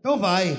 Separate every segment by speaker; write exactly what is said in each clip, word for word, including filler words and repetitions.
Speaker 1: Então vai.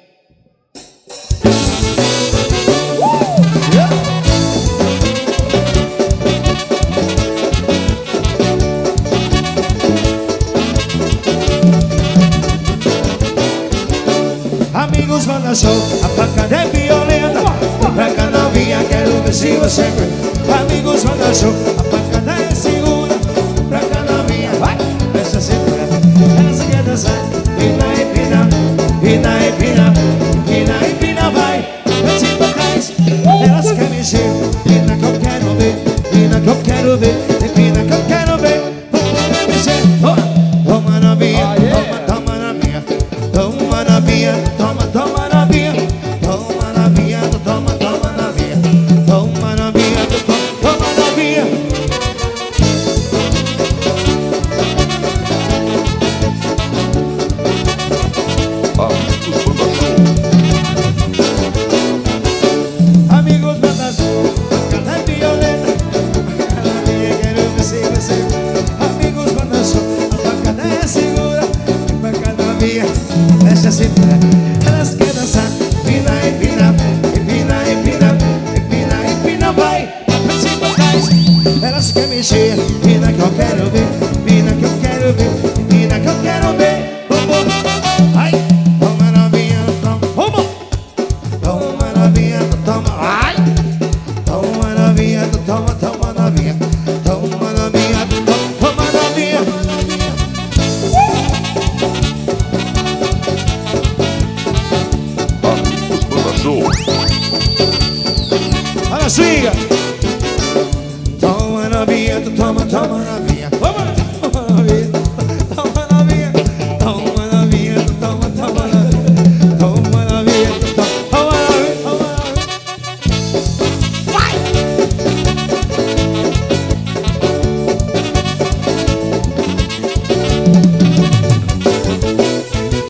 Speaker 1: Amigos, manda show, a pancada é violenta. Pra cá novinha, quero ver se você aguenta. Amigos, manda show, a pancada é segura. Pra cá novinha, vai, deixa segura. Ela se quer dançar, empina, empina, empina, empina, empina, empina, vai. Eu te tocais, ela se quer mexer. Empina que eu quero ver, empina que eu quero ver, empina que eu quero ver. Vamos mexer, toma, toma novinha, toma, toma novinha, toma novinha, toma, toma novinha, toma novinha, toma, toma novinha, toma novinha, toma, toma novinha. Amigos, manda show, pancada é violenta. Pancada novinha, quero ver se você. Amigos, manda show, a pancada é segura. Pancada novinha, deixa segura. Elas querem dançar, empina, empina, empina, empina, empina, empina, vai. Pra cima, trás. Elas querem mexer, empina que eu quero ver, empina que eu quero ver, empina que eu quero ver. Ai, toma novinha, toma, toma, toma novinha, toma, ai, toma novinha, toma, toma novinha, toma novinha, toma, toma novinha. Olha, swinga. Toma novinha, toma, toma novinha.